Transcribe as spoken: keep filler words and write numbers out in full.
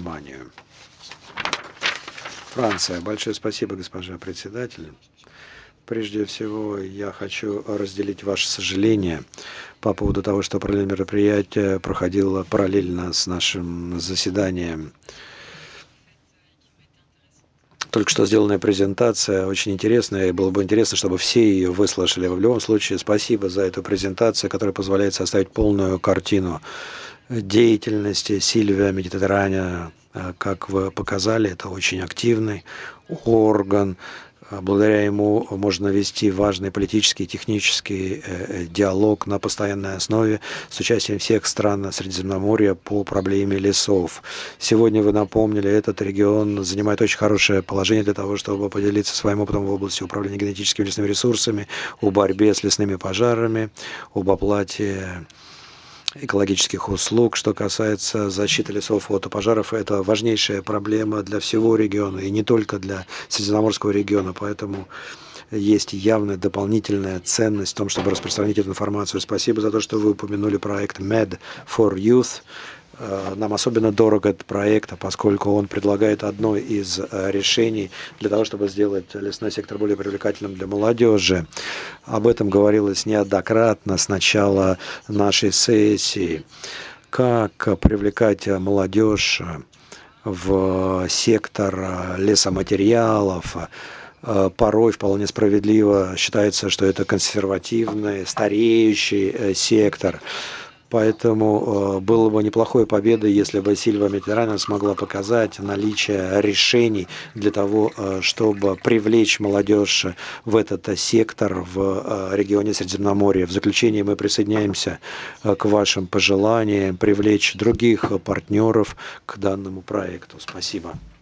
Германию. Франция. Большое спасибо, госпожа председатель. Прежде всего, я хочу разделить ваше сожаление по поводу того, что параллельное мероприятие проходило параллельно с нашим заседанием. Только что сделанная презентация очень интересная, и было бы интересно, чтобы все ее выслушали. В любом случае, спасибо за эту презентацию, которая позволяет составить полную картину деятельности Сильвия Медитеррания. Как вы показали, это очень активный орган. Благодаря ему можно вести важный политический и технический диалог на постоянной основе с участием всех стран Средиземноморья по проблеме лесов. Сегодня вы напомнили, этот регион занимает очень хорошее положение для того, чтобы поделиться своим опытом в области управления генетическими лесными ресурсами, о борьбе с лесными пожарами, об оплате экологических услуг. Что касается защиты лесов от пожаров, это важнейшая проблема для всего региона, и не только для Средиземноморского региона, поэтому есть явная дополнительная ценность в том, чтобы распространить эту информацию. Спасибо за то, что вы упомянули проект Med for Youth. Нам особенно дорог этот проект, поскольку он предлагает одно из решений для того, чтобы сделать лесной сектор более привлекательным для молодежи. Об этом говорилось неоднократно с начала нашей сессии. Как привлекать молодежь в сектор лесоматериалов. Порой вполне справедливо считается, что это консервативный, стареющий сектор. Поэтому было бы неплохой победой, если бы Сильвия Медитеррания смогла показать наличие решений для того, чтобы привлечь молодежь в этот сектор в регионе Средиземноморья. В заключение мы присоединяемся к вашим пожеланиям привлечь других партнеров к данному проекту. Спасибо.